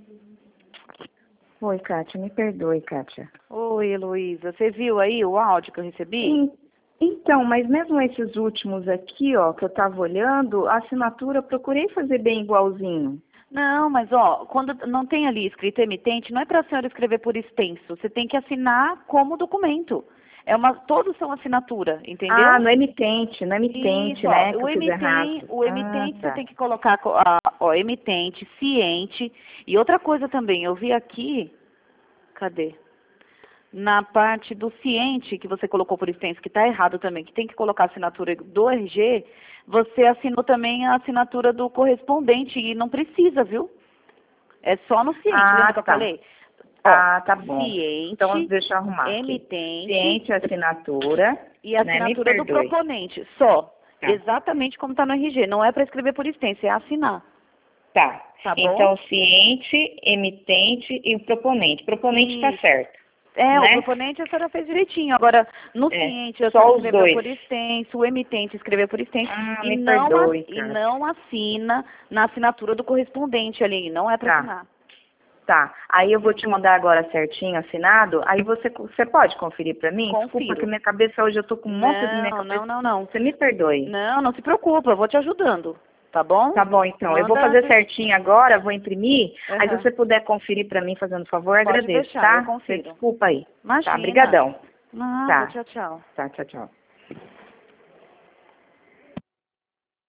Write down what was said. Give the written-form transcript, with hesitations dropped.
Oi, Kátia, me perdoe, Kátia. Oi, Heloísa. Você viu aí o áudio que eu recebi? Então, mas mesmo esses últimos aqui, ó, que eu tava olhando, a assinatura eu procurei fazer bem igualzinho. Não, mas ó, quando não tem ali escrito emitente, não é para a senhora escrever por extenso. Você tem que assinar como documento. Todos são assinatura, entendeu? Ah, no emitente, no emitente, Isso, ó, né, que eu fiz errado. o Ah, emitente você tá. tem que colocar, ó, emitente, ciente. E outra coisa também, eu vi aqui, cadê? Na parte do ciente, que você colocou por extenso, que está errado também, que tem que colocar a assinatura do RG, você assinou também a assinatura do correspondente e não precisa, viu? É só no ciente, lembra Ah, que eu tá. falei? Ó, Ah, tá bom. Então, ciente, deixa eu arrumar aqui. emitente Ciente, assinatura, e a né, me assinatura do perdoe. proponente, só. Tá. Exatamente como está no RG. Não é para escrever por extenso, é assinar. Tá. Tá bom? Então, ciente, emitente e o proponente. Proponente tá Isso. certo, É, o né? proponente a senhora fez direitinho. Agora, no É, ciente, a senhora só os escreveu dois. por extenso, o emitente escreveu por extenso Ah, e me perdoe, e cara. não assina na assinatura do correspondente ali. Não é para Tá, assinar. tá. Aí eu vou te mandar agora certinho, assinado. Aí você pode conferir pra mim? Desculpa que Confiro. minha cabeça hoje eu tô com um monte na minha Não, cabeça. não, não, não. Você me perdoe. Não, não se preocupa, eu vou te ajudando. Tá bom? Tá bom, então. Eu vou Manda. fazer certinho agora, vou imprimir. Aí se Aham. você puder conferir pra mim, fazendo favor, Pode agradeço, deixar, eu tá? Você confiro. desculpa aí. Tá, Imagina. brigadão. Nada, Tá, tchau, tchau. tá, tchau, tchau.